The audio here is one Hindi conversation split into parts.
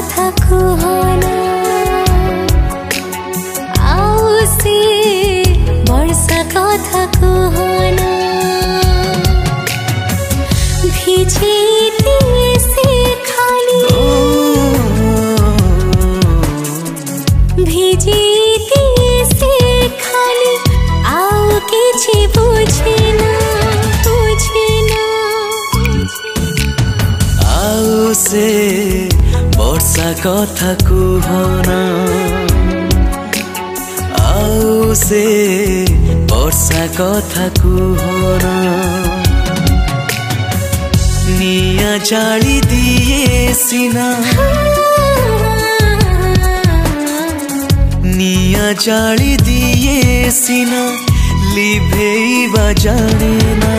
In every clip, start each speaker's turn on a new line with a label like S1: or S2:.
S1: कथा कुहना आउ से वर्षा कथा कुहना भिजे से खाली भिजे से खाली आउ किछि बुझेना
S2: आउ से वर्षा कथा कुहना आउ से वर्षा कथा कुहना निया जाली दिए सिना निया जाली दिए सिना लिभेइबा जाने ना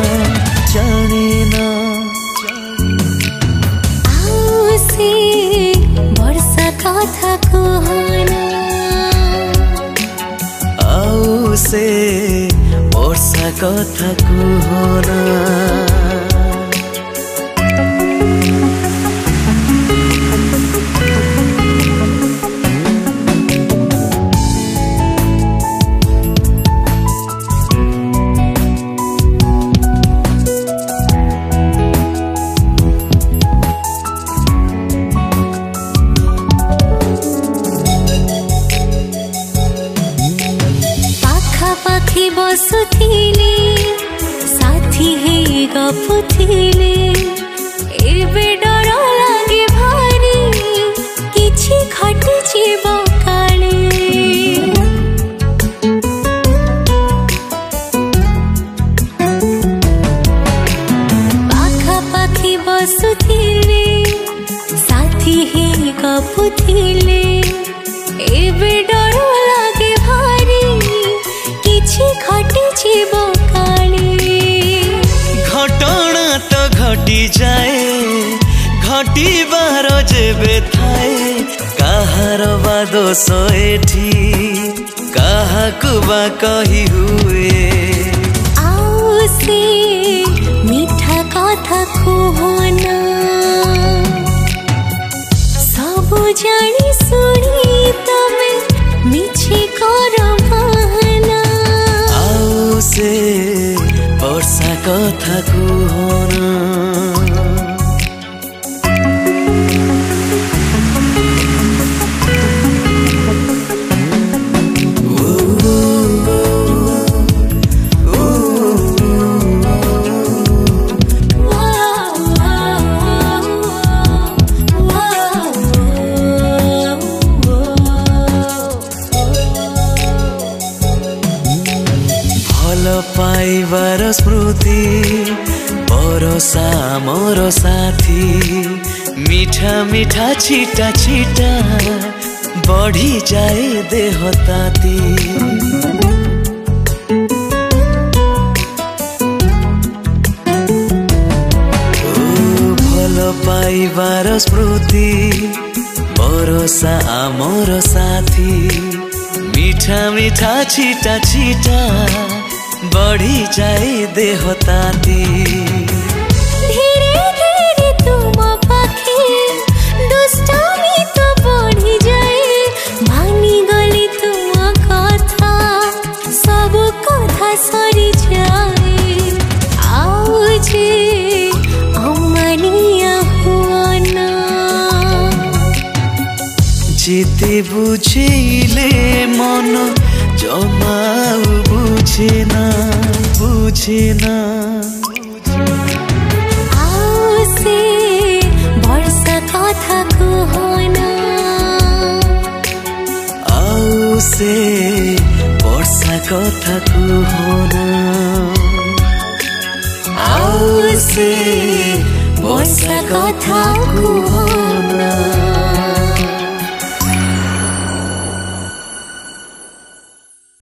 S1: आउ से वर्षा कथा कुहना
S2: आउ से वर्षा कथा कुहना
S1: पाखी बसुथिले साथी हे गपुथिले एबे डर लागे भारी किछि घटि जीव काले पाखी बसुथिले साथी हे गपुथिले एबे डर लागे भारी घटी जीव काले
S2: घटना तो घटी जाए घटी बार जेबे थाए कहार बा दोष एठी काहाकु बा कही हुए
S1: आउ से मीठा कथा कुहना सब जानी सुनी तमे मिछे कर
S2: से वर्षा कथा कुहना पाइबार स्मृति बरसा मोर साथी मीठा मीठा छिटा छिटा बढ़ी जाए देह ताती भल पाइबार स्मृति बरसा मोर साथी मीठा मीठा छिटा छिटा बढ़ी जाए देह ताती
S1: धीरे धीरे तुम पाखे दुष्टामी तो बढ़ी जाए भांगी गली तुम कथा सब कथा सरी जाए आउ जे अमानिया हुआना
S2: जेते बुझेले मन जमाउ बुझेना
S1: आउ से वर्षा कथा कुहना
S2: आउ से वर्षा कथा कुहना आउ से वर्षा कथा कुहना।